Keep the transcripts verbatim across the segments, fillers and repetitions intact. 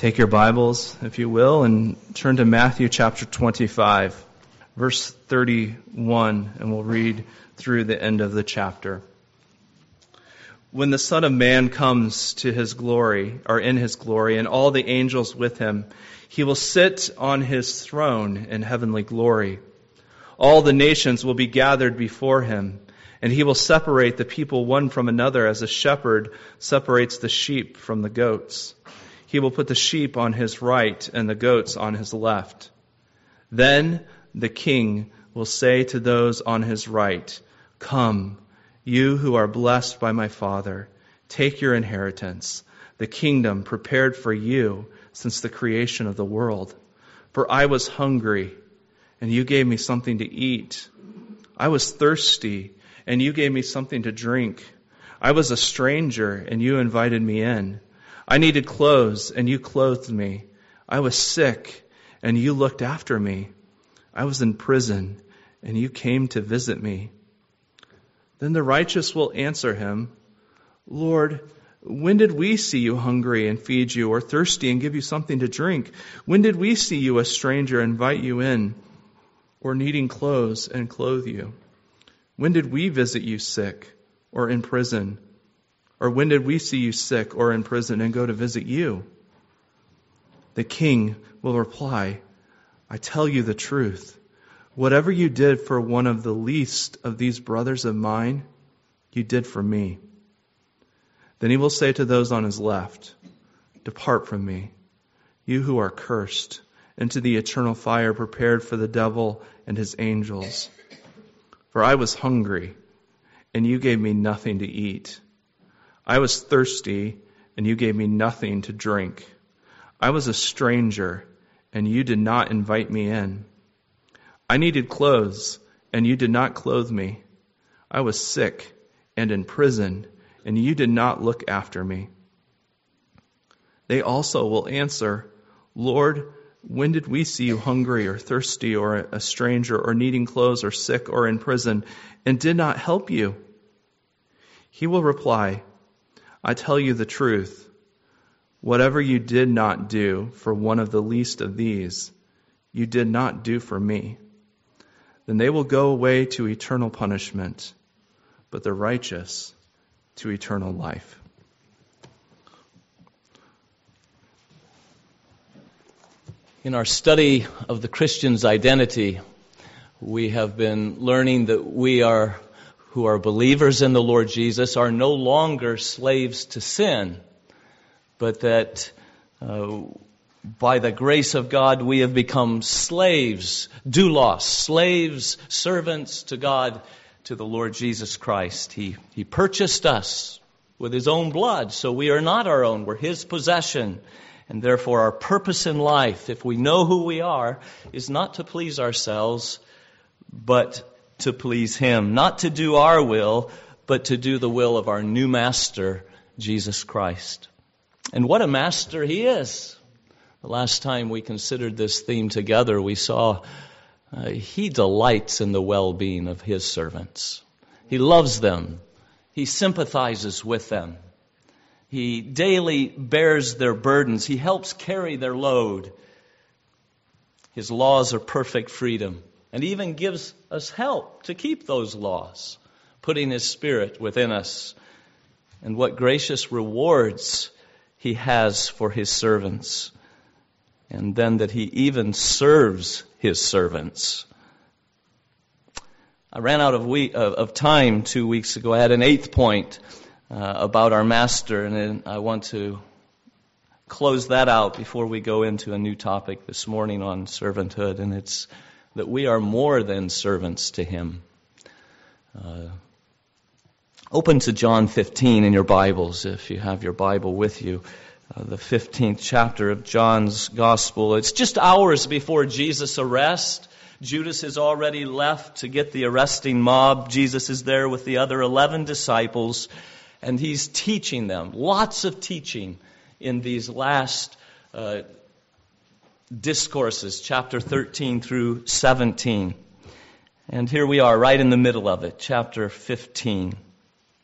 Take your Bibles, if you will, and turn to Matthew chapter twenty-five, verse thirty-one, and we'll read through the end of the chapter. When the Son of Man comes to his glory, or in his glory, and all the angels with him, he will sit on his throne in heavenly glory. All the nations will be gathered before him, and he will separate the people one from another as a shepherd separates the sheep from the goats. He will put the sheep on his right and the goats on his left. Then the King will say to those on his right, "Come, you who are blessed by my Father, take your inheritance, the kingdom prepared for you since the creation of the world. For I was hungry, and you gave me something to eat. I was thirsty, and you gave me something to drink. I was a stranger, and you invited me in. I needed clothes, and you clothed me. I was sick, and you looked after me. I was in prison, and you came to visit me." Then the righteous will answer him, "Lord, when did we see you hungry and feed you, or thirsty and give you something to drink? When did we see you a stranger and invite you in, or needing clothes and clothe you? When did we visit you sick or in prison? Or when did we see you sick or in prison and go to visit you?" The King will reply, "I tell you the truth. Whatever you did for one of the least of these brothers of mine, you did for me." Then he will say to those on his left, "Depart from me, you who are cursed, into the eternal fire prepared for the devil and his angels. For I was hungry, and you gave me nothing to eat. I was thirsty, and you gave me nothing to drink. I was a stranger, and you did not invite me in. I needed clothes, and you did not clothe me. I was sick and in prison, and you did not look after me." They also will answer, "Lord, when did we see you hungry or thirsty or a stranger or needing clothes or sick or in prison and did not help you?" He will reply, "I tell you the truth. Whatever you did not do for one of the least of these, you did not do for me." Then they will go away to eternal punishment, but the righteous to eternal life. In our study of the Christian's identity, we have been learning that we are, who are believers in the Lord Jesus, are no longer slaves to sin, but that uh, by the grace of God we have become slaves, doulos, slaves, servants to God, to the Lord Jesus Christ. He, he purchased us with His own blood, so we are not our own, we're His possession. And therefore our purpose in life, if we know who we are, is not to please ourselves, but to please Him. Not to do our will, but to do the will of our new Master, Jesus Christ. And what a Master He is. The last time we considered this theme together, we saw uh, He delights in the well-being of His servants. He loves them. He sympathizes with them. He daily bears their burdens. He helps carry their load. His laws are perfect freedom, and even gives us help to keep those laws, putting His Spirit within us. And what gracious rewards He has for His servants. And then that He even serves His servants. I ran out of, week, of, of time two weeks ago. I had an eighth point Uh, about our Master, and then I want to close that out before we go into a new topic this morning on servanthood, and it's that we are more than servants to Him. Uh, open to John fifteen in your Bibles, if you have your Bible with you, uh, the fifteenth chapter of John's Gospel. It's just hours before Jesus' arrest. Judas has already left to get the arresting mob. Jesus is there with the other eleven disciples. And He's teaching them, lots of teaching in these last uh, discourses, chapter thirteen through seventeen. And here we are, right in the middle of it, chapter fifteen.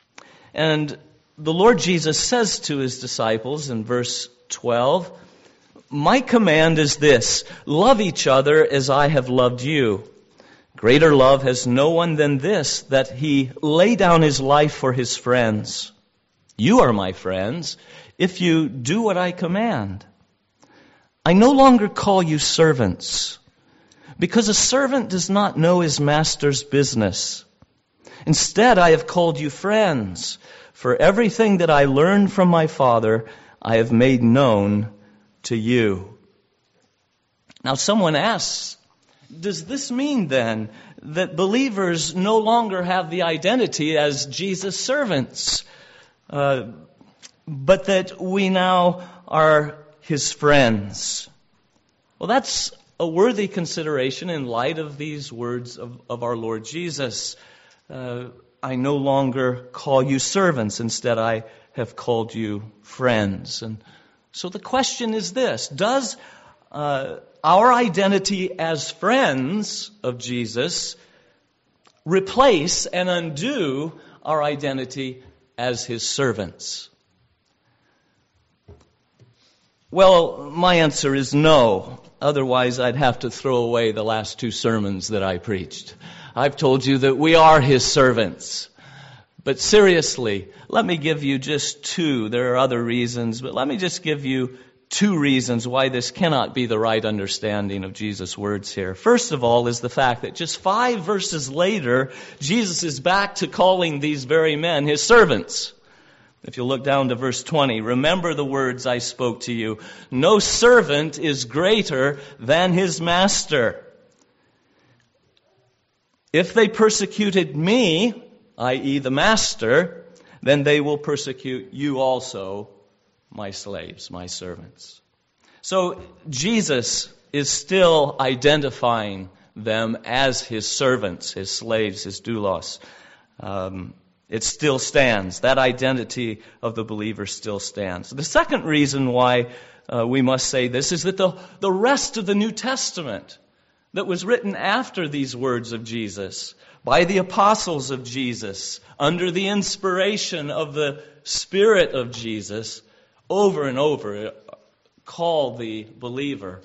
And the Lord Jesus says to His disciples in verse twelve, My command is this: love each other as I have loved you. Greater love has no one than this, that he lay down his life for his friends. You are my friends if you do what I command. I no longer call you servants, because a servant does not know his master's business. Instead, I have called you friends, for everything that I learned from my Father, I have made known to you. Now, someone asks, does this mean then that believers no longer have the identity as Jesus' servants, uh, but that we now are his friends? Well, that's a worthy consideration in light of these words of, of our Lord Jesus. Uh, I no longer call you servants. Instead, I have called you friends. And so the question is this: does uh, our identity as friends of Jesus replace and undo our identity as his servants? Well, my answer is no. Otherwise, I'd have to throw away the last two sermons that I preached. I've told you that we are his servants. But seriously, let me give you just two. There are other reasons, but let me just give you two reasons why this cannot be the right understanding of Jesus' words here. First of all is the fact that just five verses later, Jesus is back to calling these very men his servants. If you look down to verse twenty, remember the words I spoke to you. No servant is greater than his master. If they persecuted me, that is the master, then they will persecute you also, my slaves, my servants. So Jesus is still identifying them as his servants, his slaves, his doulos. Um, it still stands. That identity of the believer still stands. The second reason why uh, we must say this is that the, the rest of the New Testament that was written after these words of Jesus, by the apostles of Jesus, under the inspiration of the Spirit of Jesus, over and over call the believer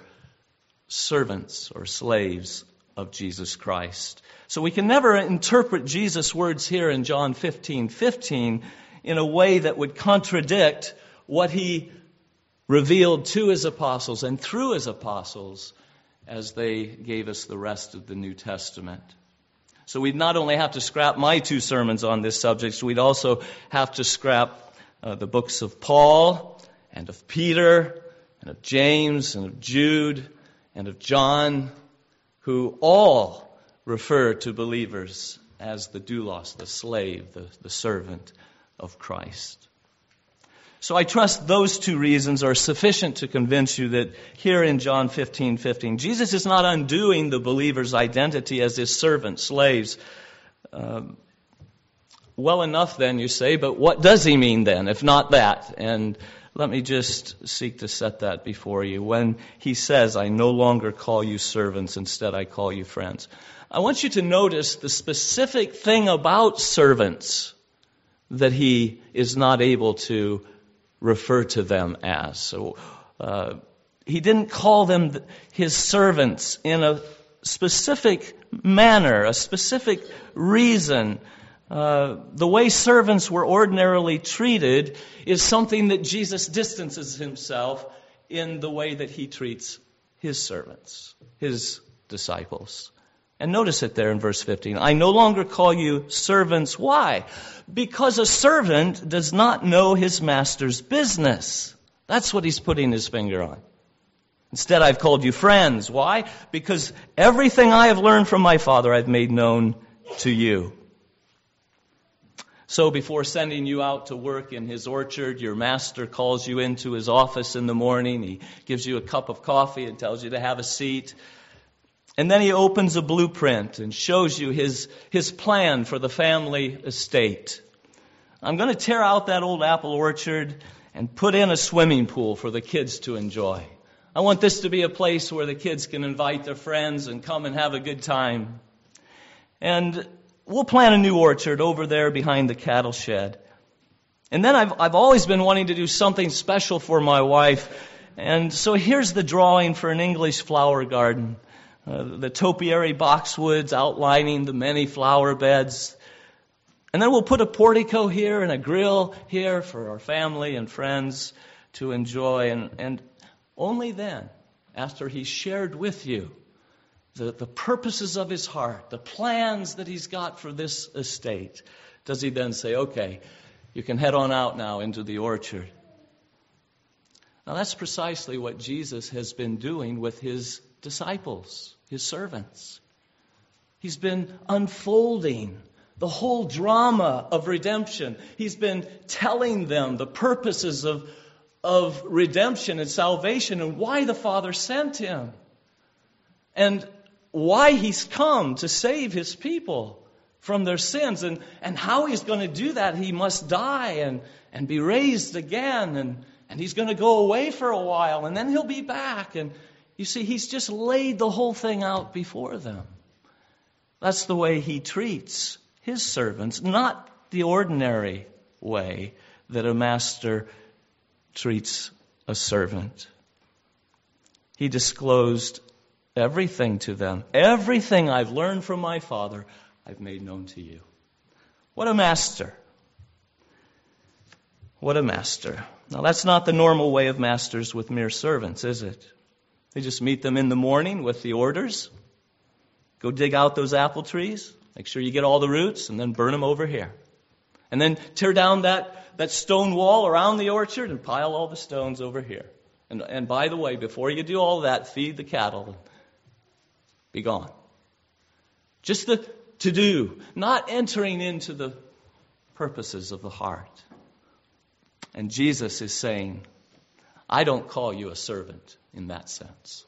servants or slaves of Jesus Christ. So we can never interpret Jesus' words here in John fifteen fifteen in a way that would contradict what he revealed to his apostles and through his apostles as they gave us the rest of the New Testament. So we'd not only have to scrap my two sermons on this subject, we'd also have to scrap uh, the books of Paul and of Peter and of James and of Jude and of John, who all refer to believers as the doulos, the slave, the, the servant of Christ. So I trust those two reasons are sufficient to convince you that here in John fifteen fifteen, Jesus is not undoing the believer's identity as his servants, slaves. Um, well enough then, you say, but what does he mean then, if not that? And let me just seek to set that before you. When he says, I no longer call you servants, instead I call you friends. I want you to notice the specific thing about servants that he is not able to refer to them as. So uh, he didn't call them his servants in a specific manner, a specific reason. Uh, the way servants were ordinarily treated is something that Jesus distances himself in the way that he treats his servants, his disciples. And notice it there in verse fifteen. I no longer call you servants. Why? Because a servant does not know his master's business. That's what he's putting his finger on. Instead, I've called you friends. Why? Because everything I have learned from my Father I've made known to you. So before sending you out to work in his orchard, your master calls you into his office in the morning. He gives you a cup of coffee and tells you to have a seat. And then he opens a blueprint and shows you his, his plan for the family estate. I'm going to tear out that old apple orchard and put in a swimming pool for the kids to enjoy. I want this to be a place where the kids can invite their friends and come and have a good time. And we'll plant a new orchard over there behind the cattle shed. And then I've, I've always been wanting to do something special for my wife. And so here's the drawing for an English flower garden. Uh, the topiary boxwoods outlining the many flower beds. And then we'll put a portico here and a grill here for our family and friends to enjoy. And, and only then, after he's shared with you the, the purposes of his heart, the plans that he's got for this estate, does he then say, okay, you can head on out now into the orchard. Now that's precisely what Jesus has been doing with his disciples, his servants. He's been unfolding the whole drama of redemption. He's been telling them the purposes of, of redemption and salvation and why the Father sent him. And why he's come to save his people from their sins. And, and how he's going to do that, he must die and, and be raised again. And, and he's going to go away for a while and then he'll be back. And you see, he's just laid the whole thing out before them. That's the way he treats his servants, not the ordinary way that a master treats a servant. He disclosed everything to them. Everything I've learned from my Father, I've made known to you. What a master. What a master. Now that's not the normal way of masters with mere servants, is it? They just meet them in the morning with the orders. Go dig out those apple trees. Make sure you get all the roots and then burn them over here. And then tear down that, that stone wall around the orchard and pile all the stones over here. And, and by the way, before you do all that, feed the cattle and be gone. Just the to do, not entering into the purposes of the heart. And Jesus is saying, I don't call you a servant in that sense.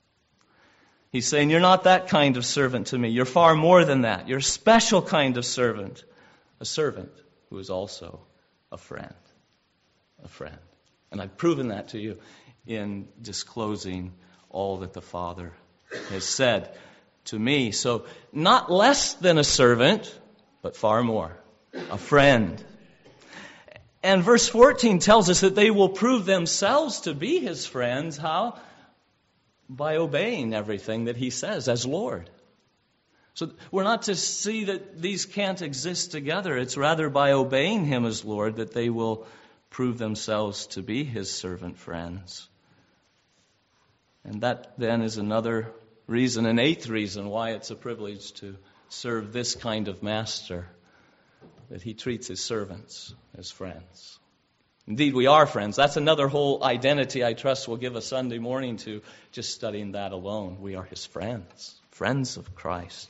He's saying, you're not that kind of servant to me. You're far more than that. You're a special kind of servant. A servant who is also a friend. A friend. And I've proven that to you in disclosing all that the Father has said to me. So, not less than a servant, but far more. A friend. And verse fourteen tells us that they will prove themselves to be his friends. How? By obeying everything that he says as Lord. So we're not to see that these can't exist together. It's rather by obeying him as Lord that they will prove themselves to be his servant friends. And that then is another reason, an eighth reason why it's a privilege to serve this kind of master, that he treats his servants as friends. Indeed, we are friends. That's another whole identity I trust will give a Sunday morning to just studying that alone. We are his friends, friends of Christ.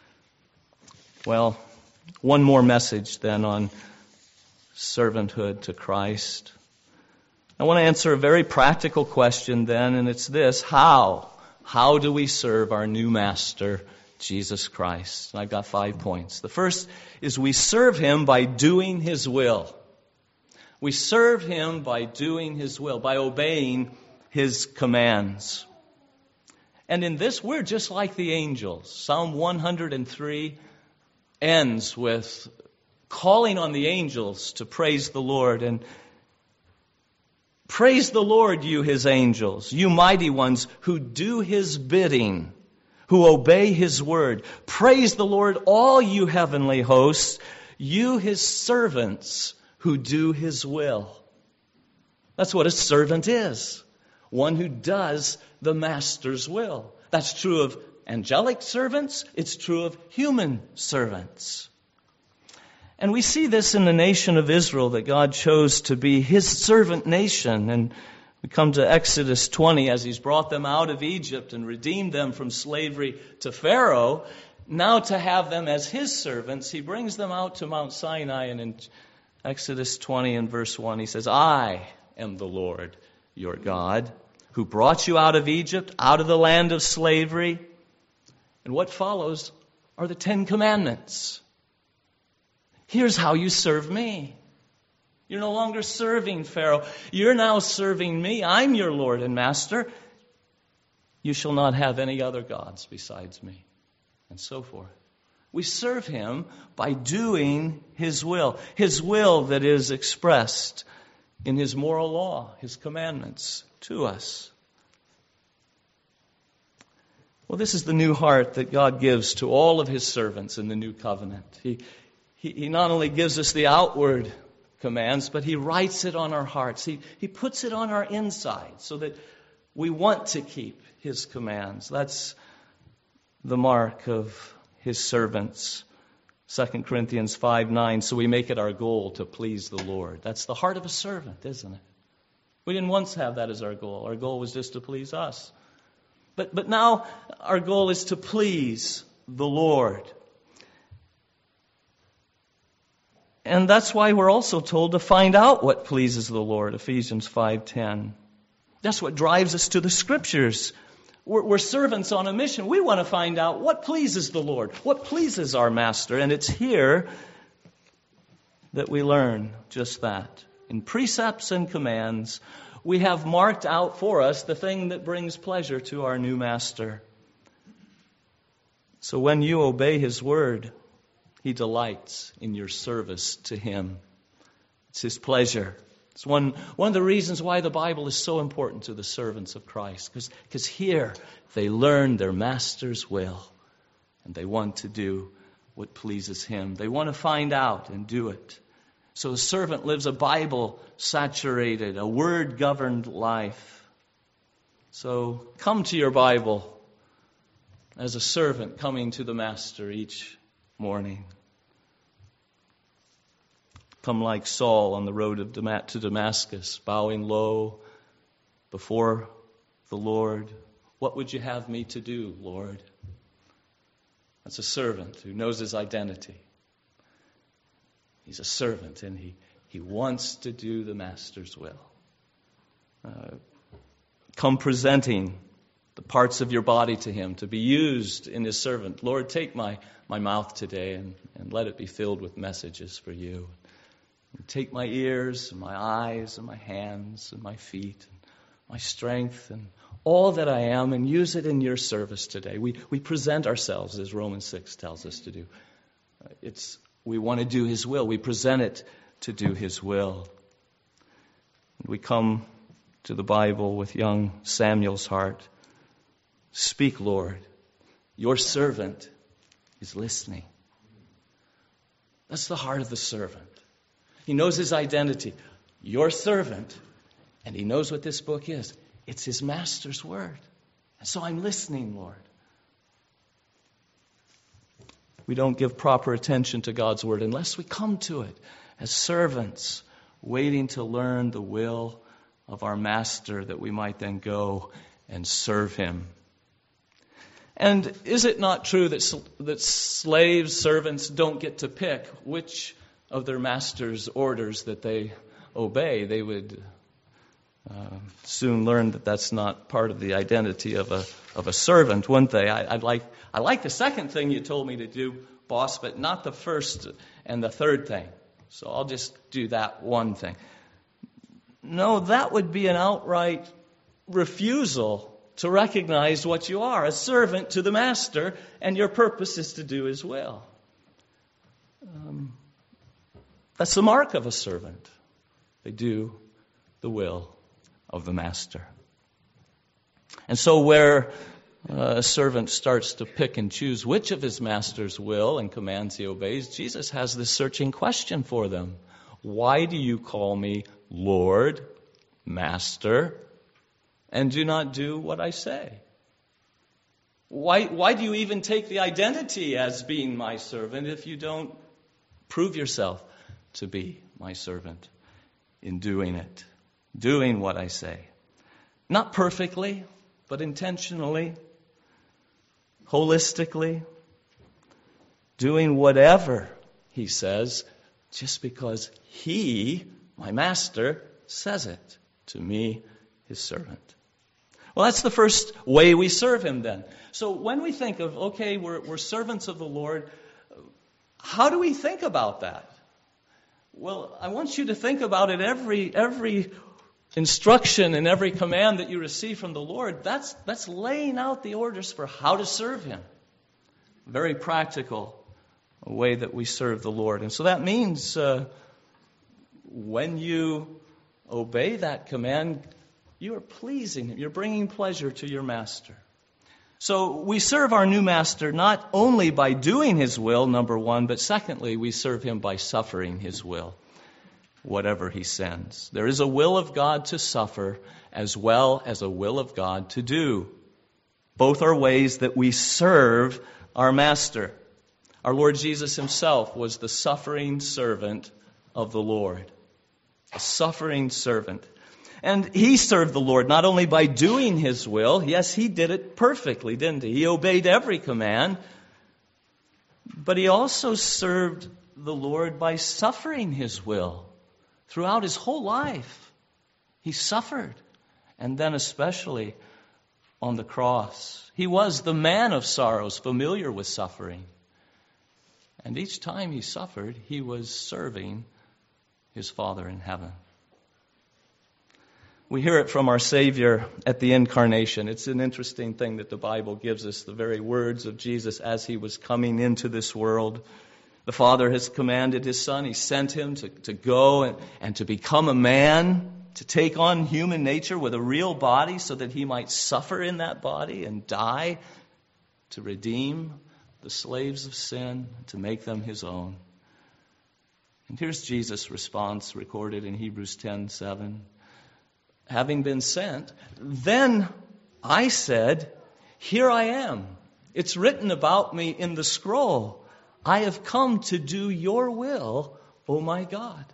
Well, one more message then on servanthood to Christ. I want to answer a very practical question then, and it's this: how? How do we serve our new master, Jesus Christ? And I've got five points. The first is we serve him by doing his will. We serve him by doing his will, by obeying his commands. And in this, we're just like the angels. Psalm one hundred three ends with calling on the angels to praise the Lord. And praise the Lord, you his angels, you mighty ones who do his bidding, who obey his word. Praise the Lord, all you heavenly hosts, you his servants who do his will. That's what a servant is. One who does the master's will. That's true of angelic servants. It's true of human servants. And we see this in the nation of Israel, that God chose to be his servant nation. And we come to Exodus twenty, as he's brought them out of Egypt and redeemed them from slavery to Pharaoh. Now to have them as his servants, he brings them out to Mount Sinai, and in Exodus twenty and verse one, he says, I am the Lord your God, who brought you out of Egypt, out of the land of slavery. And what follows are the Ten Commandments. Here's how you serve me. You're no longer serving Pharaoh. You're now serving me. I'm your Lord and Master. You shall not have any other gods besides me. And so forth. We serve him by doing his will. His will that is expressed in His moral law, His commandments to us. Well, this is the new heart that God gives to all of His servants in the new covenant. He, he, he not only gives us the outward commands, but He writes it on our hearts. He, he puts it on our inside so that we want to keep His commands. That's the mark of His servants. Second Corinthians five nine, so we make it our goal to please the Lord. That's the heart of a servant, isn't it? We didn't once have that as our goal. Our goal was just to please us. But, but now our goal is to please the Lord. And that's why we're also told to find out what pleases the Lord, Ephesians five ten. That's what drives us to the Scriptures. We're, we're servants on a mission. We want to find out what pleases the Lord, what pleases our Master. And it's here that we learn just that. In precepts and commands, we have marked out for us the thing that brings pleasure to our new Master. So when you obey His word, He delights in your service to Him. It's His pleasure. It's one, one of the reasons why the Bible is so important to the servants of Christ. Because here they learn their Master's will. And they want to do what pleases Him. They want to find out and do it. So a servant lives a Bible-saturated, a Word-governed life. So come to your Bible as a servant coming to the Master each morning. Come like Saul on the road of Dam- to Damascus, bowing low before the Lord. What would you have me to do, Lord? That's a servant who knows his identity. He's a servant, and he, he wants to do the Master's will. Uh, come presenting the parts of your body to Him to be used in His servant. Lord, take my, my mouth today and, and let it be filled with messages for you. And take my ears and my eyes and my hands and my feet and my strength and all that I am and use it in your service today. We, we present ourselves as Romans six tells us to do. Uh, it's We want to do His will. We present it to do His will. We come to the Bible with young Samuel's heart. Speak, Lord. Your servant is listening. That's the heart of the servant. He knows his identity. Your servant. And he knows what this book is. It's his Master's word. And so I'm listening, Lord. We don't give proper attention to God's word unless we come to it as servants, waiting to learn the will of our Master that we might then go and serve Him. And is it not true that, that slaves, servants don't get to pick which of their master's orders that they obey? They would uh, soon learn that that's not part of the identity of a of a servant, wouldn't they? I, I'd like I like the second thing you told me to do, boss, but not the first and the third thing. So I'll just do that one thing. No, that would be an outright refusal to recognize what you are, a servant to the Master, and your purpose is to do His will. Um, that's the mark of a servant. They do the will of the Master. And so where uh, a servant starts to pick and choose which of his Master's will and commands he obeys, Jesus has this searching question for them. Why do you call me Lord, Master, and do not do what I say? Why, why do you even take the identity as being my servant if you don't prove yourself to be my servant in doing it, doing what I say? Not perfectly, but intentionally, holistically, doing whatever He says just because He, my Master, says it to me, His servant. Well, that's the first way we serve Him then. So when we think of, okay, we're, we're servants of the Lord, how do we think about that? Well, I want you to think about it every every instruction and every command that you receive from the Lord. That's, that's laying out the orders for how to serve Him. Very practical way that we serve the Lord. And so that means uh, when you obey that command, you are pleasing him. You're bringing pleasure to your master. So we serve our new master not only by doing his will, number one, but secondly, we serve him by suffering his will, whatever he sends. There is a will of God to suffer as well as a will of God to do. Both are ways that we serve our master. Our Lord Jesus himself was the suffering servant of the Lord. A suffering servant. And he served the Lord not only by doing his will, yes, he did it perfectly, didn't he? He obeyed every command, but he also served the Lord by suffering his will. Throughout his whole life, he suffered, and then especially on the cross. He was the man of sorrows, familiar with suffering. And each time he suffered, he was serving his Father in heaven. We hear it from our Savior at the incarnation. It's an interesting thing that the Bible gives us, the very words of Jesus as he was coming into this world. The Father has commanded his Son. He sent him to, to go and, and to become a man, to take on human nature with a real body so that he might suffer in that body and die to redeem the slaves of sin, to make them his own. And here's Jesus' response recorded in Hebrews ten seven. Having been sent, then I said, here I am. It's written about me in the scroll. I have come to do your will, O my God.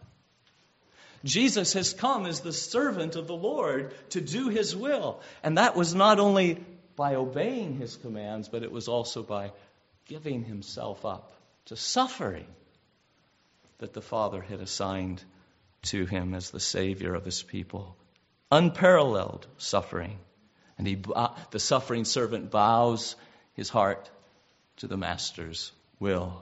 Jesus has come as the servant of the Lord to do his will. And that was not only by obeying his commands, but it was also by giving himself up to suffering that the Father had assigned to him as the Savior of his people. Unparalleled suffering. And he, the suffering servant bows his heart to the Master's will.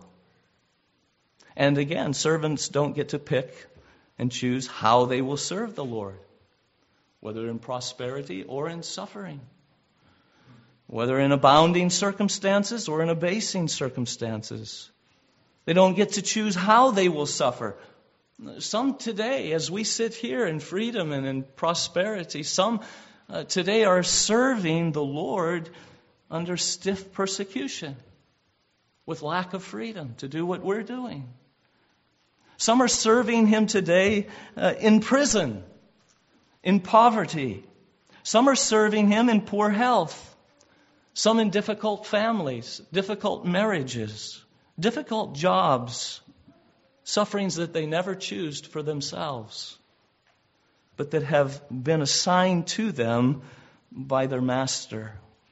And again, servants don't get to pick and choose how they will serve the Lord, whether in prosperity or in suffering, whether in abounding circumstances or in abasing circumstances. They don't get to choose how they will suffer. Some today, as we sit here in freedom and in prosperity, some uh, today are serving the Lord under stiff persecution, with lack of freedom to do what we're doing. Some are serving him today uh, in prison, in poverty. Some are serving him in poor health. Some in difficult families, difficult marriages, difficult jobs, sufferings that they never choose for themselves, but that have been assigned to them by their master.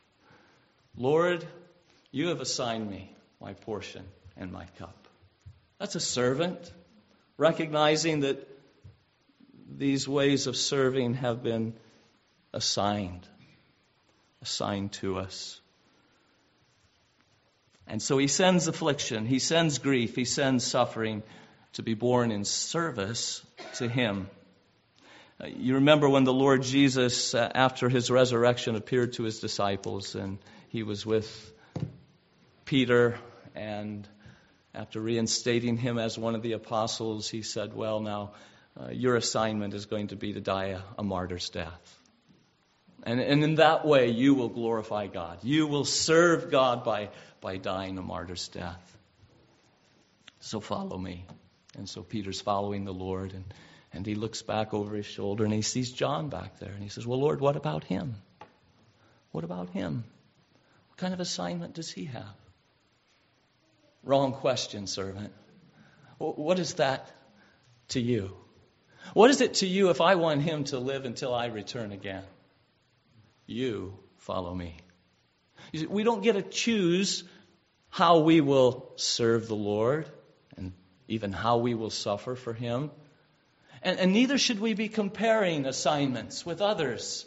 Lord, you have assigned me my portion and my cup. That's a servant, recognizing that these ways of serving have been assigned, assigned to us. And so he sends affliction, he sends grief, he sends suffering to be born in service to him. Uh, you remember when the Lord Jesus, uh, after his resurrection, appeared to his disciples, and he was with Peter, and after reinstating him as one of the apostles, he said, well, now, uh, your assignment is going to be to die a, a martyr's death. And, and in that way, you will glorify God. You will serve God by, by dying a martyr's death. So follow me. And so Peter's following the Lord, and, and he looks back over his shoulder, and he sees John back there. And he says, well, Lord, what about him? What about him? What kind of assignment does he have? Wrong question, servant. What is that to you? What is it to you if I want him to live until I return again? You follow me. You see, we don't get to choose how we will serve the Lord and even how we will suffer for him. And, and neither should we be comparing assignments with others.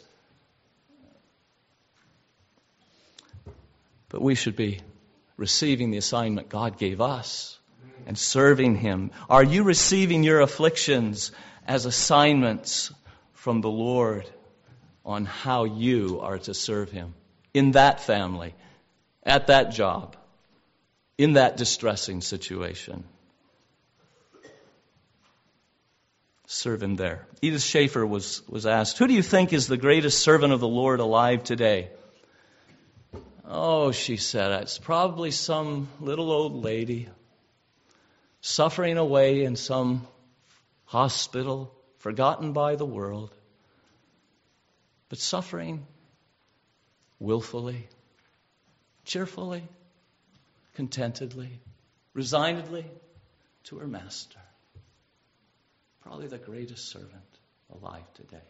But we should be receiving the assignment God gave us and serving him. Are you receiving your afflictions as assignments from the Lord on how you are to serve him in that family, at that job, in that distressing situation? serve him there. Edith Schaefer was, was asked, who do you think is the greatest servant of the Lord alive today? Oh, she said, it's probably some little old lady suffering away in some hospital, forgotten by the world, but suffering willfully, cheerfully, contentedly, resignedly to her master. Probably the greatest servant alive today.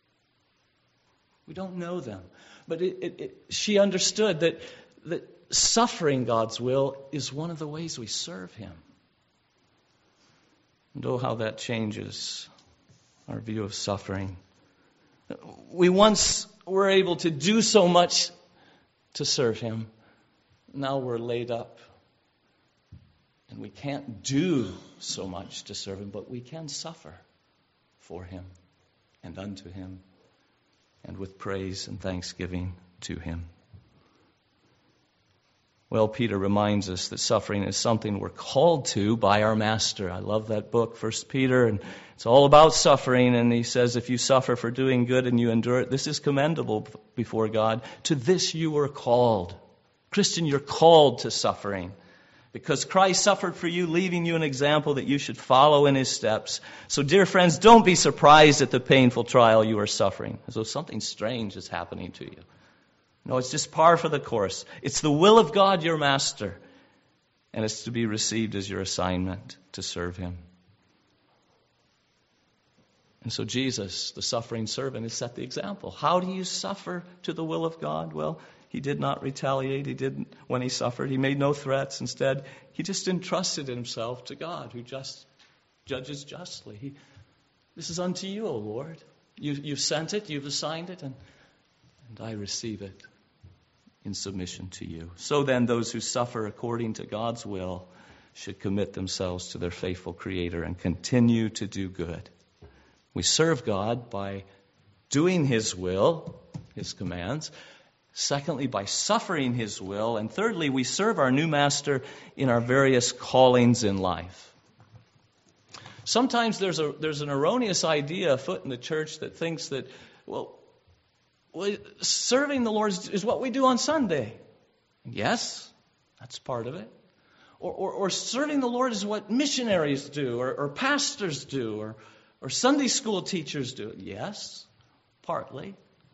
We don't know them, but it, it, it, she understood that, that suffering God's will is one of the ways we serve him. And oh, how that changes our view of suffering. We once were able to do so much to serve him. Now we're laid up. And we can't do so much to serve him, but we can suffer for him and unto him and with praise and thanksgiving to him. Well, Peter reminds us that suffering is something we're called to by our Master. I love that book, First Peter, and it's all about suffering. And he says, if you suffer for doing good and you endure it, this is commendable before God. To this you were called. Christian, you're called to suffering. Because Christ suffered for you, leaving you an example that you should follow in his steps. So, dear friends, don't be surprised at the painful trial you are suffering, as though something strange is happening to you. No, it's just par for the course. It's the will of God, your master, and it's to be received as your assignment to serve him. And so Jesus, the suffering servant, has set the example. How do you suffer to the will of God? Well, he did not retaliate. He didn't, when he suffered, he made no threats. Instead, he just entrusted himself to God, who just judges justly. He, this is unto you, O Lord. You, you've sent it, you've assigned it, and, and I receive it in submission to you. So then, those who suffer according to God's will should commit themselves to their faithful Creator and continue to do good. We serve God by doing his will, his commands. Secondly, by suffering his will. And thirdly, we serve our new master in our various callings in life. Sometimes there's a there's an erroneous idea afoot in the church that thinks that, well, well serving the Lord is, is what we do on Sunday. Yes, that's part of it. Or, or, or serving the Lord is what missionaries do, or, or pastors do, or, or Sunday school teachers do. Yes, partly.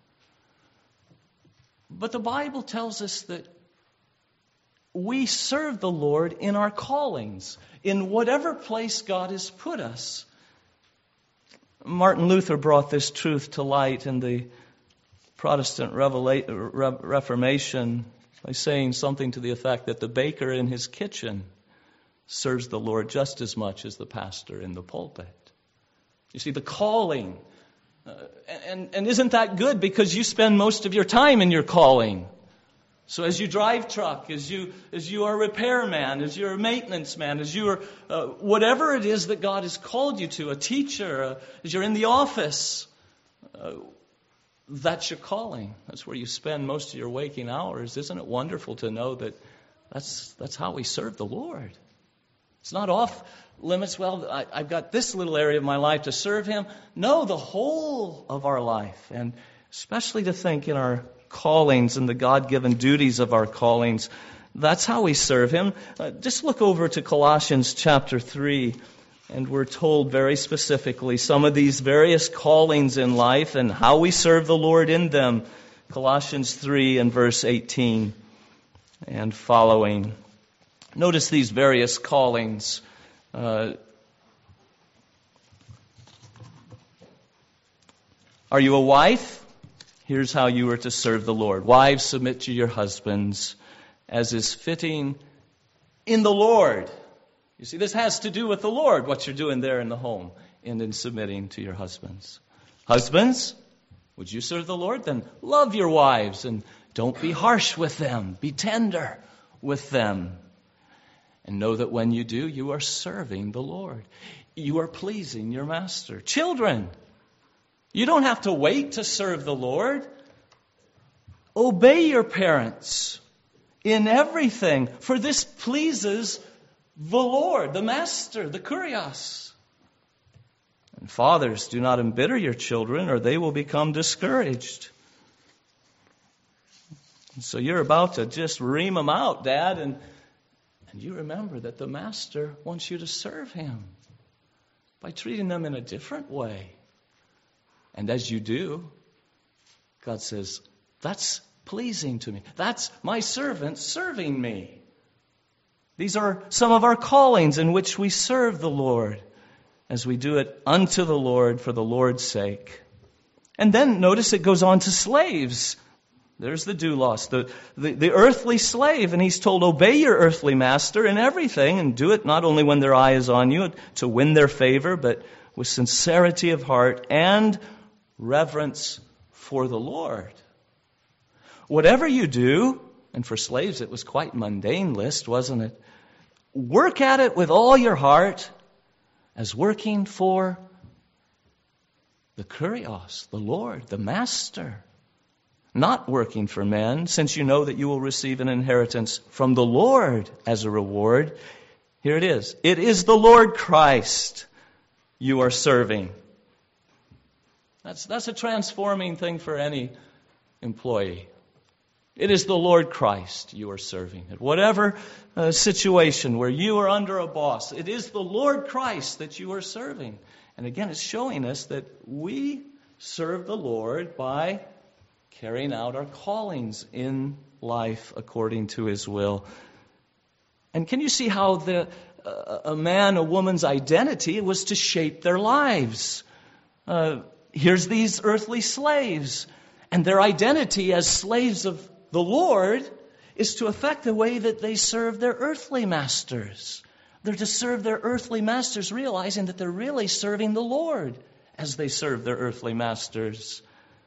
But the Bible tells us that we serve the Lord in our callings, in whatever place God has put us. Martin Luther brought this truth to light in the Protestant Revela- Re- Reformation by saying something to the effect that the baker in his kitchen serves the Lord just as much as the pastor in the pulpit. You see, the calling. Uh, and, and isn't that good? Because you spend most of your time in your calling. So as you drive truck, as you as you are a repairman, as you're a maintenance man, as you are uh, whatever it is that God has called you to, a teacher, uh, as you're in the office, uh, that's your calling. That's where you spend most of your waking hours. Isn't it wonderful to know that that's that's how we serve the Lord? It's not off limits. Well, I, I've got this little area of my life to serve him. No, the whole of our life, and especially to think in our callings and the God-given duties of our callings, that's how we serve him. Uh, just look over to Colossians chapter three, and we're told very specifically some of these various callings in life and how we serve the Lord in them. Colossians three and verse eighteen and following. Notice these various callings. Uh, are you a wife? Here's how you are to serve the Lord. Wives, submit to your husbands as is fitting in the Lord. You see, this has to do with the Lord, what you're doing there in the home and in submitting to your husbands. Husbands, would you serve the Lord? Then love your wives and don't be harsh with them. Be tender with them. And know that when you do, you are serving the Lord. You are pleasing your master. Children, you don't have to wait to serve the Lord. Obey your parents in everything, for this pleases the Lord, the master, the kurios. And fathers, do not embitter your children, or they will become discouraged. And so you're about to just ream them out, Dad, and, and you remember that the Master wants you to serve Him by treating them in a different way. And as you do, God says, that's pleasing to me. That's my servant serving me. These are some of our callings in which we serve the Lord as we do it unto the Lord for the Lord's sake. And then notice it goes on to slaves. There's the doulos, the, the, the earthly slave. And he's told, obey your earthly master in everything, and do it not only when their eye is on you to win their favor, but with sincerity of heart and reverence for the Lord. Whatever you do, and for slaves it was quite a mundane list, wasn't it? Work at it with all your heart as working for the Kurios, the Lord, the Master. Not working for men, since you know that you will receive an inheritance from the Lord as a reward. Here it is. It is the Lord Christ you are serving. That's, that's a transforming thing for any employee. It is the Lord Christ you are serving. At whatever uh, situation where you are under a boss, it is the Lord Christ that you are serving. And again, it's showing us that we serve the Lord by carrying out our callings in life according to His will. And can you see how the uh, a man, a woman's identity was to shape their lives? Uh, here's these earthly slaves, and their identity as slaves of the Lord is to affect the way that they serve their earthly masters. They're to serve their earthly masters, realizing that they're really serving the Lord as they serve their earthly masters.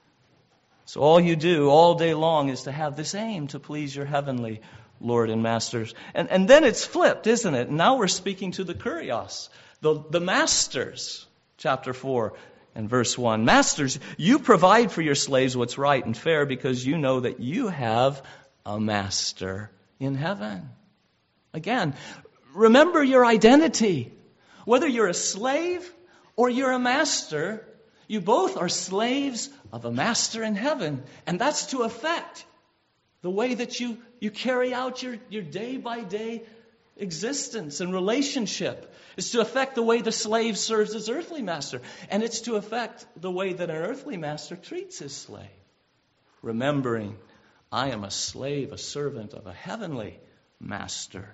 So all you do all day long is to have this aim to please your heavenly Lord and masters. And, and then it's flipped, isn't it? Now we're speaking to the Kurios, the, the masters. Chapter four and verse one. Masters, you provide for your slaves what's right and fair because you know that you have a master in heaven. Again, remember your identity. Whether you're a slave or you're a master, you both are slaves of a master in heaven. And that's to affect the way that you, you carry out your, your day-by-day existence and relationship. It's to affect the way the slave serves his earthly master. And it's to affect the way that an earthly master treats his slave. Remembering, I am a slave, a servant of a heavenly master.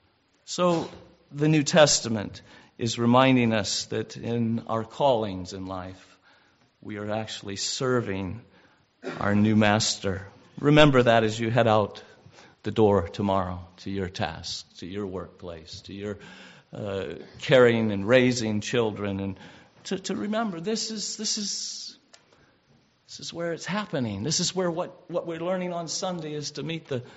So the New Testament is reminding us that in our callings in life, we are actually serving our new master. Remember that as you head out the door tomorrow to your task, to your workplace, to your uh, caring and raising children, and to, to remember this is this is this is where it's happening. This is where what, what we're learning on Sunday is to meet the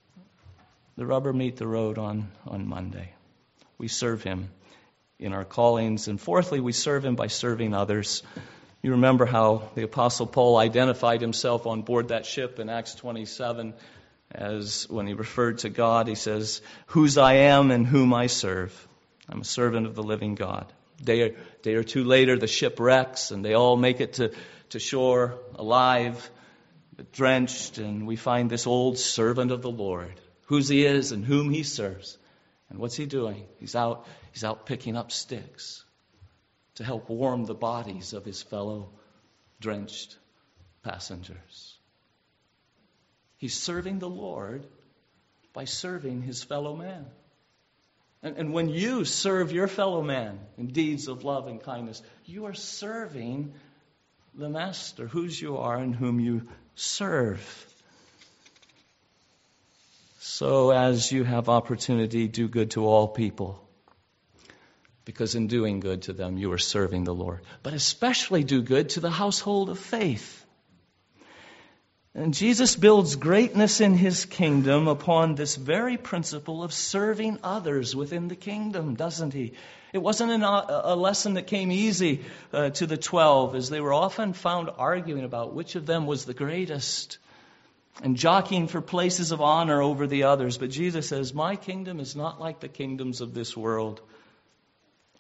the rubber meet the road on, on Monday. We serve Him in our callings, and fourthly, we serve Him by serving others. You remember how the Apostle Paul identified himself on board that ship in Acts twenty-seven as when he referred to God, he says, whose I am and whom I serve. I'm a servant of the living God. Day, day or two later, the ship wrecks, and they all make it to, to shore alive, but drenched, and we find this old servant of the Lord, whose he is and whom he serves. And what's he doing? He's out, he's out picking up sticks to help warm the bodies of his fellow drenched passengers. He's serving the Lord by serving his fellow man. And, and when you serve your fellow man in deeds of love and kindness, you are serving the Master, whose you are and whom you serve. So as you have opportunity, do good to all people. Because in doing good to them, you are serving the Lord. But especially do good to the household of faith. And Jesus builds greatness in His kingdom upon this very principle of serving others within the kingdom, doesn't He? It wasn't an, a lesson that came easy uh, to the twelve, as they were often found arguing about which of them was the greatest and jockeying for places of honor over the others. But Jesus says, my kingdom is not like the kingdoms of this world.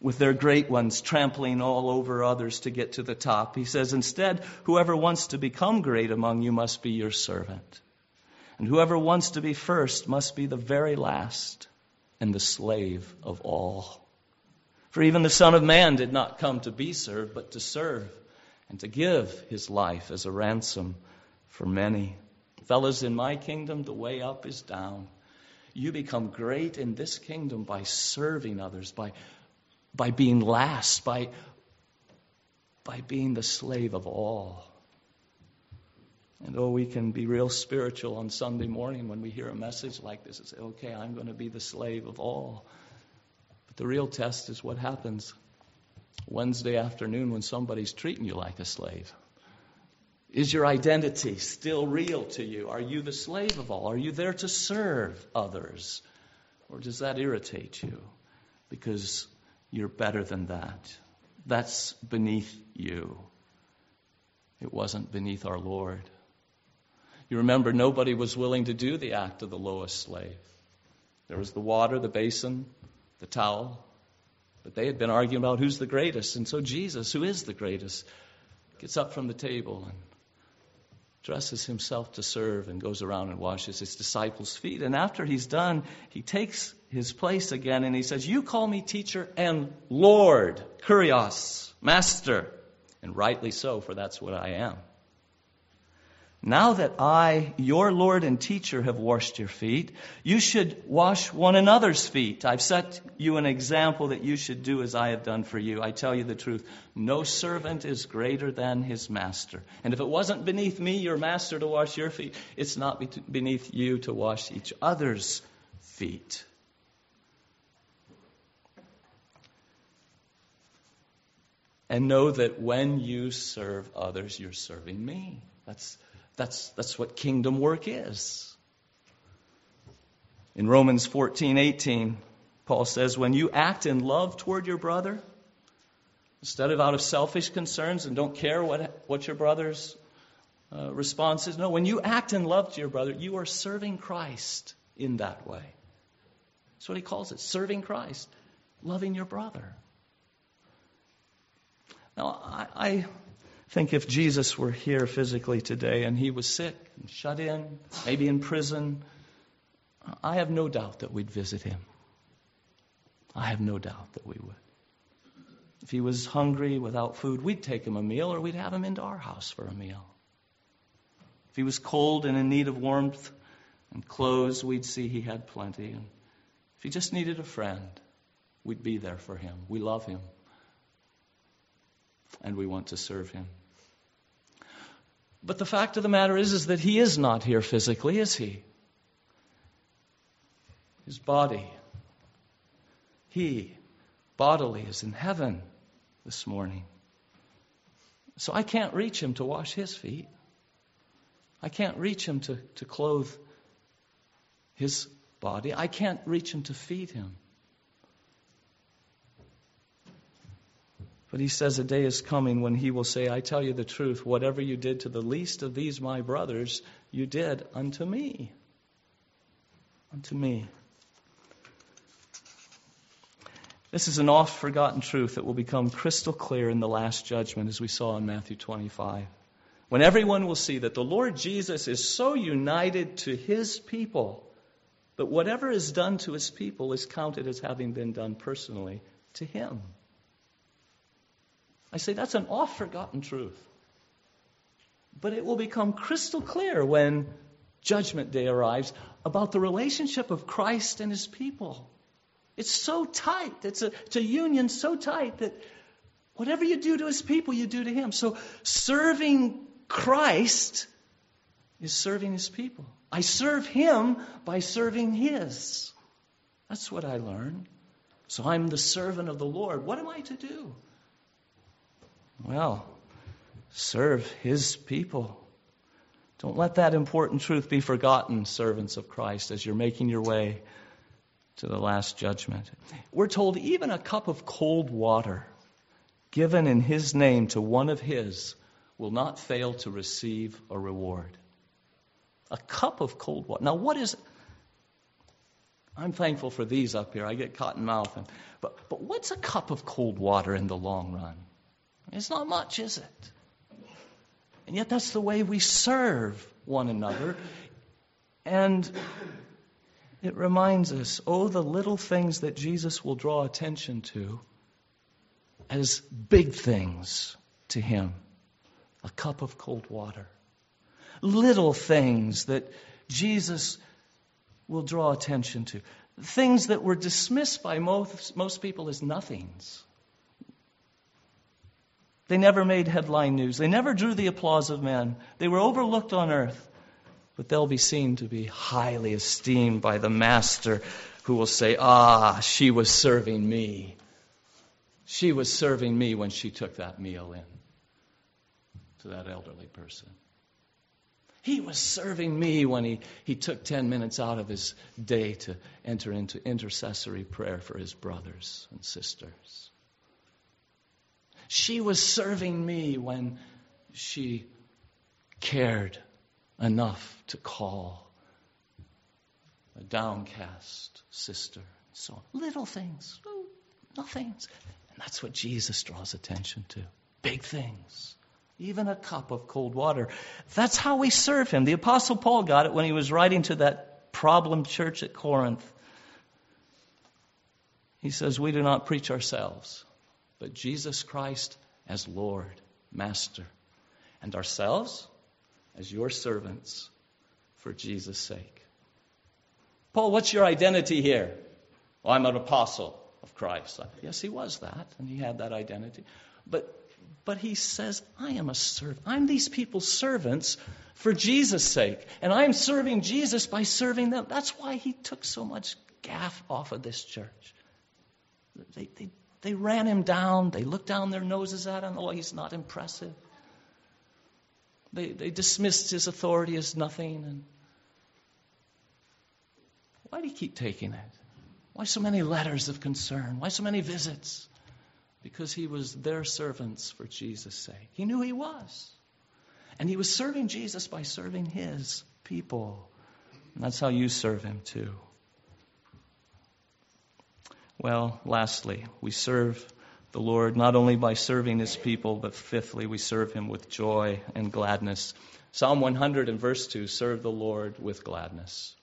with their great ones trampling all over others to get to the top. He says, instead, whoever wants to become great among you must be your servant. And whoever wants to be first must be the very last and the slave of all. For even the Son of Man did not come to be served, but to serve and to give his life as a ransom for many. Fellas, in my kingdom, the way up is down. You become great in this kingdom by serving others, by, by being last, by, by being the slave of all. And oh, we can be real spiritual on Sunday morning when we hear a message like this and say, okay, I'm going to be the slave of all. But the real test is what happens Wednesday afternoon when somebody's treating you like a slave. Is your identity still real to you? Are you the slave of all? Are you there to serve others? Or does that irritate you because you're better than that? That's beneath you. It wasn't beneath our Lord. You remember, nobody was willing to do the act of the lowest slave. There was the water, the basin, the towel. But they had been arguing about who's the greatest. And so Jesus, who is the greatest, gets up from the table and dresses himself to serve and goes around and washes his disciples' feet. And after he's done, he takes his place again and he says, you call me teacher and Lord, Kurios, master. And rightly so, for that's what I am. Now that I, your Lord and teacher, have washed your feet, you should wash one another's feet. I've set you an example that you should do as I have done for you. I tell you the truth, no servant is greater than his master. And if it wasn't beneath me, your master, to wash your feet, it's not beneath you to wash each other's feet. And know that when you serve others, you're serving me. That's That's, that's what kingdom work is. In Romans fourteen eighteen, Paul says, when you act in love toward your brother, instead of out of selfish concerns and don't care what, what your brother's uh, response is, no, when you act in love to your brother, you are serving Christ in that way. That's what he calls it, serving Christ, loving your brother. Now, I... I I think if Jesus were here physically today and he was sick and shut in, maybe in prison, I have no doubt that we'd visit him. I have no doubt that we would. If he was hungry, without food, we'd take him a meal or we'd have him into our house for a meal. If he was cold and in need of warmth and clothes, we'd see he had plenty. And if he just needed a friend, we'd be there for him. We love him. And we want to serve him. But the fact of the matter is, is that he is not here physically, is he? His body, he bodily is in heaven this morning. So I can't reach him to wash his feet. I can't reach him to, to clothe his body. I can't reach him to feed him. But he says a day is coming when he will say, I tell you the truth, whatever you did to the least of these my brothers, you did unto me. Unto me. This is an oft-forgotten truth that will become crystal clear in the last judgment, as we saw in Matthew twenty-five. When everyone will see that the Lord Jesus is so united to his people that whatever is done to his people is counted as having been done personally to him. I say that's an oft-forgotten truth. But it will become crystal clear when Judgment Day arrives about the relationship of Christ and his people. It's so tight. It's a, it's a union so tight that whatever you do to his people, you do to him. So serving Christ is serving his people. I serve him by serving his. That's what I learned. So I'm the servant of the Lord. What am I to do? Well, serve his people. Don't let that important truth be forgotten, servants of Christ, as you're making your way to the last judgment. We're told even a cup of cold water given in his name to one of his will not fail to receive a reward. A cup of cold water. Now, what is it? I'm thankful for these up here. I get cotton mouth. And, but, But what's a cup of cold water in the long run? It's not much, is it? And yet that's the way we serve one another. And it reminds us, oh, the little things that Jesus will draw attention to as big things to him. A cup of cold water. Little things that Jesus will draw attention to. Things that were dismissed by most, most people as nothings. They never made headline news. They never drew the applause of men. They were overlooked on earth. But they'll be seen to be highly esteemed by the master, who will say, ah, she was serving me. She was serving me when she took that meal in to that elderly person. He was serving me when he, he took ten minutes out of his day to enter into intercessory prayer for his brothers and sisters. She was serving me when she cared enough to call a downcast sister. So little things, nothings. And that's what Jesus draws attention to. Big things. Even a cup of cold water. That's how we serve him. The Apostle Paul got it when he was writing to that problem church at Corinth. He says, we do not preach ourselves, but Jesus Christ as Lord, Master, and ourselves as your servants for Jesus' sake. Paul, what's your identity here? Well, I'm an apostle of Christ. Yes, he was that, and he had that identity. But But he says, I am a servant. I'm these people's servants for Jesus' sake. And I'm serving Jesus by serving them. That's why he took so much gaff off of this church. They, they, they ran him down. They looked down their noses at him. Oh, he's not impressive. They, they dismissed his authority as nothing. And why do you keep taking it? Why so many letters of concern? Why so many visits? Because he was their servants for Jesus' sake. He knew he was. And he was serving Jesus by serving his people. And that's how you serve him too. Well, lastly, we serve the Lord not only by serving his people, but fifthly, we serve him with joy and gladness. Psalm one hundred and verse two, serve the Lord with gladness.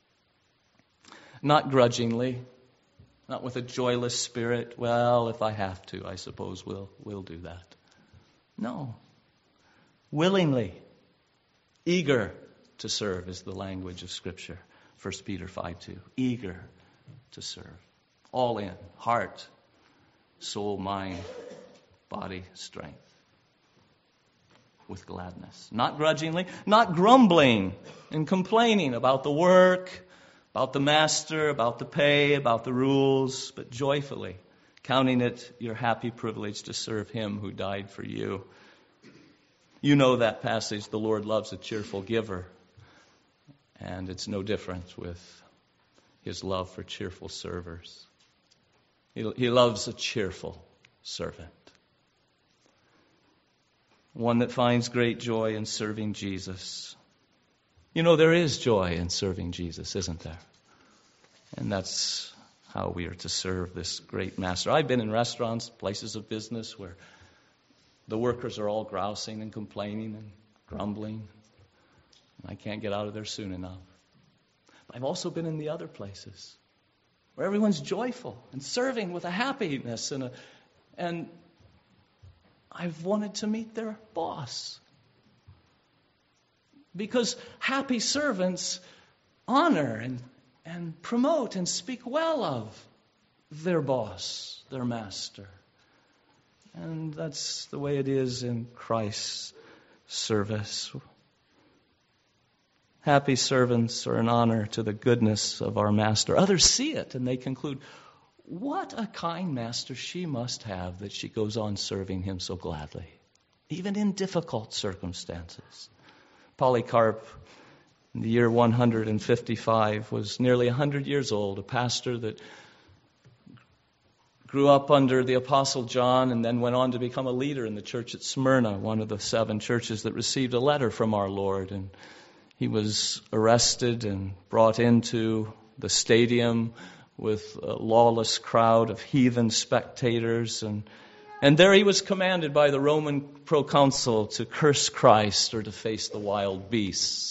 Not grudgingly. Not with a joyless spirit. Well, if I have to, I suppose we'll we'll do that. No. Willingly. Eager to serve is the language of Scripture. First Peter five two. Eager to serve. All in. Heart, soul, mind, body, strength. With gladness. Not grudgingly. Not grumbling and complaining about the work, about the master, about the pay, about the rules, but joyfully, counting it your happy privilege to serve him who died for you. You know that passage, the Lord loves a cheerful giver. And it's no different with his love for cheerful servers. He, he loves a cheerful servant. One that finds great joy in serving Jesus. You know, there is joy in serving Jesus, isn't there? And that's how we are to serve this great master. I've been in restaurants, places of business where the workers are all grousing and complaining and grumbling. And I can't get out of there soon enough. But I've also been in the other places where everyone's joyful and serving with a happiness. And, a, and I've wanted to meet their boss. Because happy servants honor and, and promote and speak well of their boss, their master. And that's the way it is in Christ's service. Happy servants are an honor to the goodness of our master. Others see it and they conclude, what a kind master she must have that she goes on serving him so gladly, even in difficult circumstances. Polycarp, in the year one hundred fifty-five, was nearly one hundred years old, a pastor that grew up under the Apostle John and then went on to become a leader in the church at Smyrna, one of the seven churches that received a letter from our Lord. And he was arrested and brought into the stadium with a lawless crowd of heathen spectators. And, and there he was commanded by the Roman proconsul to curse Christ or to face the wild beasts.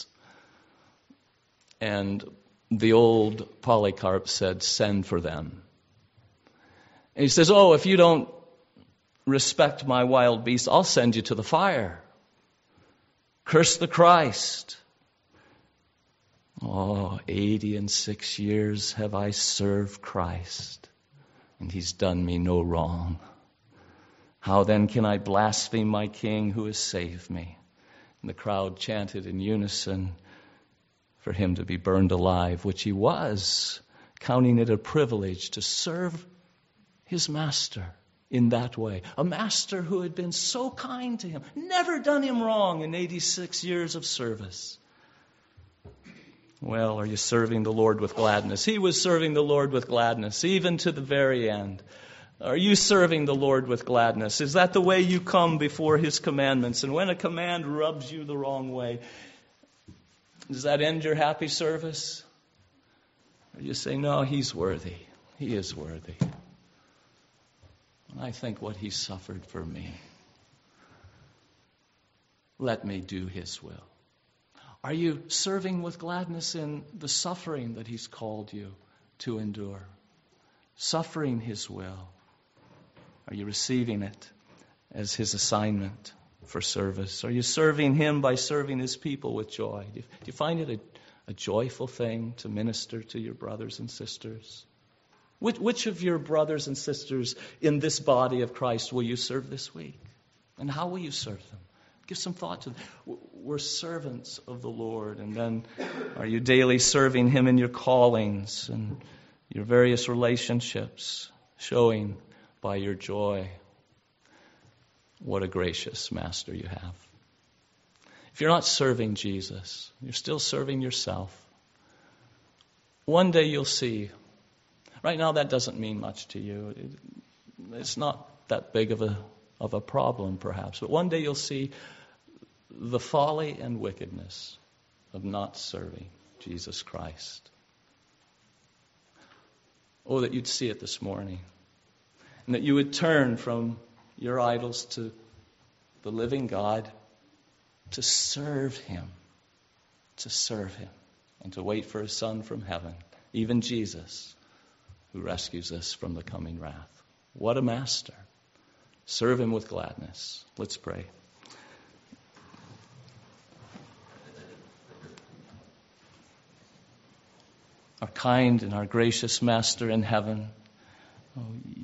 And the old Polycarp said, "Send for them." And he says, "Oh, if you don't respect my wild beasts, I'll send you to the fire. Curse the Christ." Oh, eighty and six years have I served Christ, and he's done me no wrong. How then can I blaspheme my King who has saved me? And the crowd chanted in unison for him to be burned alive, which he was, counting it a privilege to serve his master in that way. A master who had been so kind to him, never done him wrong in eighty-six years of service. Well, are you serving the Lord with gladness? He was serving the Lord with gladness, even to the very end. Are you serving the Lord with gladness? Is that the way you come before his commandments? And when a command rubs you the wrong way, does that end your happy service? Or you say, "No, he's worthy. He is worthy. I think what he suffered for me. Let me do his will." Are you serving with gladness in the suffering that he's called you to endure? Suffering his will. Are you receiving it as his assignment for service? Are you serving him by serving his people with joy? Do you, do you find it a, a joyful thing to minister to your brothers and sisters? Which, which of your brothers and sisters in this body of Christ will you serve this week? And how will you serve them? Give some thought to them. We're servants of the Lord. And then are you daily serving him in your callings and your various relationships, showing by your joy what a gracious master you have? If you're not serving Jesus, you're still serving yourself. One day you'll see. Right now that doesn't mean much to you. It, it's not that big of a of a problem perhaps. But one day you'll see the folly and wickedness of not serving Jesus Christ. Oh, that you'd see it this morning. And that you would turn from your idols to the living God, to serve him, to serve him, and to wait for his Son from heaven, even Jesus, who rescues us from the coming wrath. What a master. Serve him with gladness. Let's pray. Our kind and our gracious Master in heaven, oh,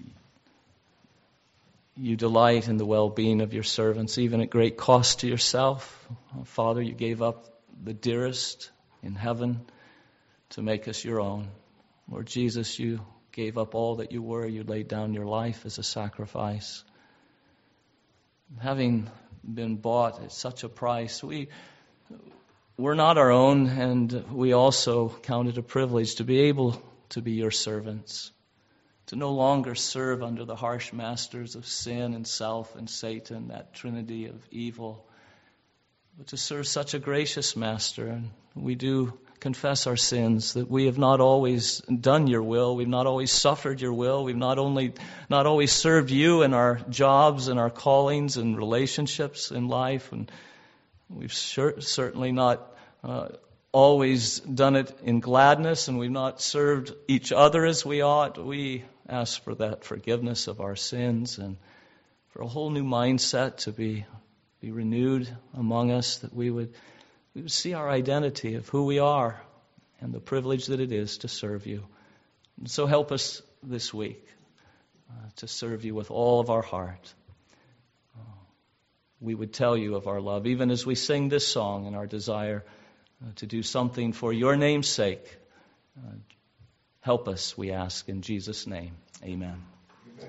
you delight in the well-being of your servants, even at great cost to yourself. Oh, Father, you gave up the dearest in heaven to make us your own. Lord Jesus, you gave up all that you were. You laid down your life as a sacrifice. Having been bought at such a price, we, we're not our own, and we also count it a privilege to be able to be your servants, to no longer serve under the harsh masters of sin and self and Satan, that trinity of evil, but to serve such a gracious master. And we do confess our sins, that we have not always done your will, we've not always suffered your will, we've not only not always served you in our jobs and our callings and relationships in life, and we've cer- certainly not uh, always done it in gladness, and we've not served each other as we ought. We ask for that forgiveness of our sins and for a whole new mindset to be be renewed among us, that we would we would see our identity of who we are and the privilege that it is to serve you. And so help us this week uh, to serve you with all of our heart. Uh, we would tell you of our love, even as we sing this song, and our desire uh, to do something for your name's sake. Uh, help us, we ask, in Jesus' name. Amen.